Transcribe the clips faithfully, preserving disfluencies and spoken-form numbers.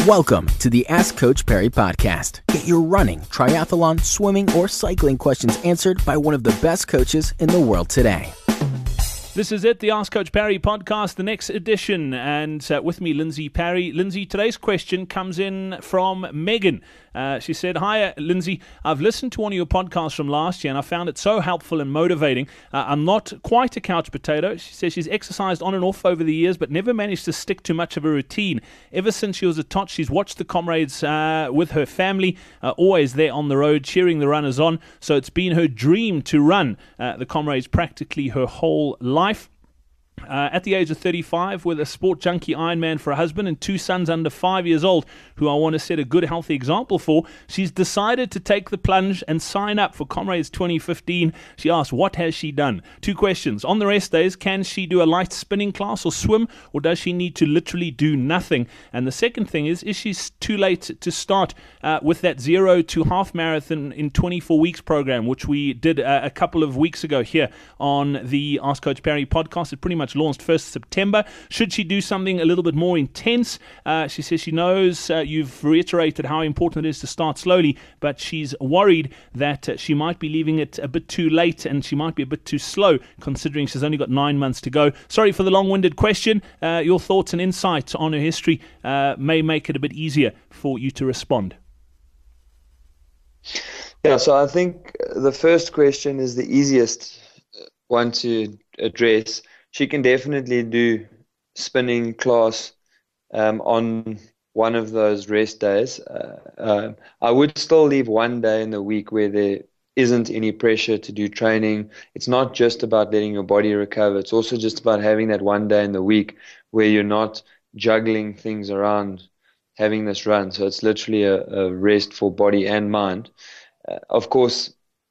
Welcome to the Ask Coach Perry podcast. Get your running, triathlon, swimming, or cycling questions answered by one of the best coaches in the world today. This is it, the Ask Coach Perry podcast, the next edition, and uh, with me, Lindsay Parry. Lindsay, today's question comes in from Megan. Uh, she said, "Hi, Lindsay. I've listened to one of your podcasts from last year, and I found it so helpful and motivating. Uh, I'm not quite a couch potato." She says she's exercised on and off over the years, but never managed to stick to much of a routine. Ever since she was a tot, she's watched the comrades uh, with her family, uh, always there on the road, cheering the runners on. So it's been her dream to run uh, the comrades practically her whole life. Life. Uh, at the age of thirty-five, with a sport junkie Ironman for a husband and two sons under five years old, who I want to set a good, healthy example for, she's decided to take the plunge and sign up for Comrades twenty fifteen. She asked, what has she done? Two questions. On the rest days, can she do a light spinning class or swim, or does she need to literally do nothing? And the second thing is, is she too late to start uh, with that zero to half marathon in twenty-four weeks program, which we did uh, a couple of weeks ago here on the Ask Coach Perry podcast? It pretty much launched first of September. Should she do something a little bit more intense? Uh, she says she knows uh, you've reiterated how important it is to start slowly, but she's worried that uh, she might be leaving it a bit too late and she might be a bit too slow, considering she's only got nine months to go. Sorry for the long-winded question. Uh, your thoughts and insights on her history uh, may make it a bit easier for you to respond. Yeah, so I think the first question is the easiest one to address. She can definitely do spinning class um, on one of those rest days. Uh, uh, I would still leave one day in the week where there isn't any pressure to do training. It's not just about letting your body recover. It's also just about having that one day in the week where you're not juggling things around having this run. So it's literally a, a rest for body and mind. Uh, of course,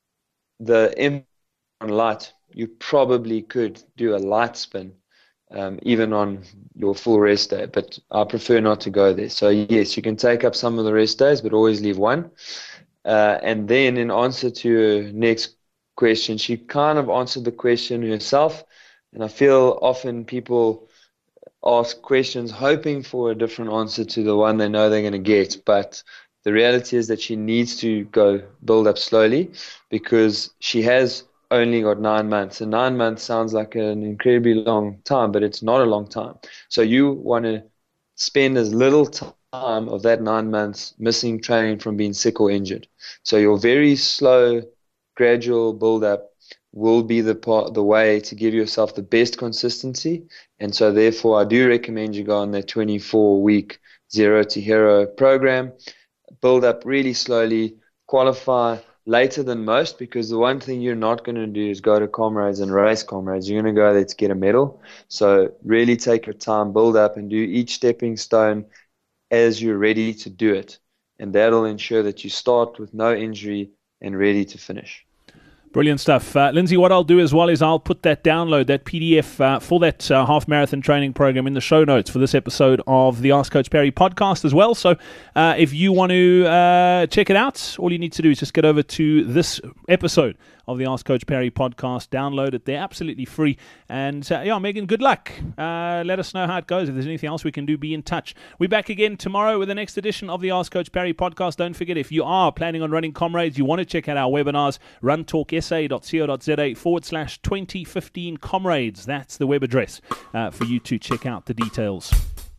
the impact on light, you probably could do a light spin, um, even on your full rest day, but I prefer not to go there. So yes, you can take up some of the rest days, but always leave one. Uh, and then in answer to her next question, she kind of answered the question herself. And I feel often people ask questions hoping for a different answer to the one they know they're going to get. But the reality is that she needs to go build up slowly, because she has only got nine months. And nine months sounds like an incredibly long time, but it's not a long time. So you want to spend as little time of that nine months missing training from being sick or injured. So your very slow, gradual build-up will be the part, the way to give yourself the best consistency. And so therefore, I do recommend you go on that twenty-four week Zero to Hero program. Build up really slowly, qualify later than most, because the one thing you're not going to do is go to comrades and race comrades. You're going to go there to get a medal. So really take your time, build up, and do each stepping stone as you're ready to do it. And that'll ensure that you start with no injury and ready to finish. Brilliant stuff. Uh, Lindsay, what I'll do as well is I'll put that download, that P D F uh, for that uh, half marathon training program in the show notes for this episode of the Ask Coach Perry podcast as well. So uh, if you want to uh, check it out, all you need to do is just get over to this episode of the Ask Coach Perry podcast, download it. They're absolutely free. And uh, yeah, Megan, good luck. Uh, let us know how it goes. If there's anything else we can do, be in touch. We're back again tomorrow with the next edition of the Ask Coach Perry podcast. Don't forget, if you are planning on running comrades, you want to check out our webinars, runtalksa.co.za forward slash 2015 comrades. That's the web address uh, for you to check out the details.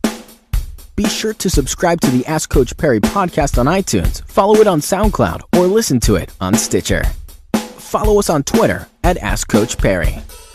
Be sure to subscribe to the Ask Coach Perry podcast on iTunes, follow it on SoundCloud, or listen to it on Stitcher. Follow us on Twitter at Ask Coach Perry.